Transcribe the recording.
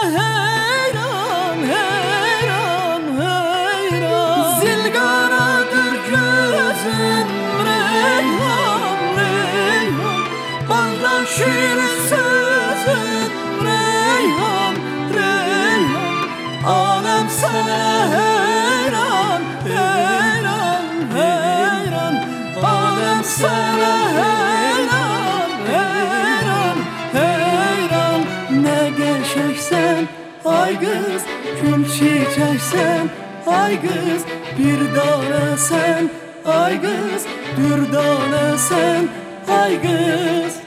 heyran, heyran, heyran. Zilgaradır gözüm reyhan, reyhan. Bağdan şirin sözün reyhan, reyhan. Alem sana heyran, heyran, heyran. Alem sana heyran, heyran, heyran. Ne geçeksen ay kız, gül çiçeksen ay kız, bir tane sen ay kız, dürdane sen ay kız.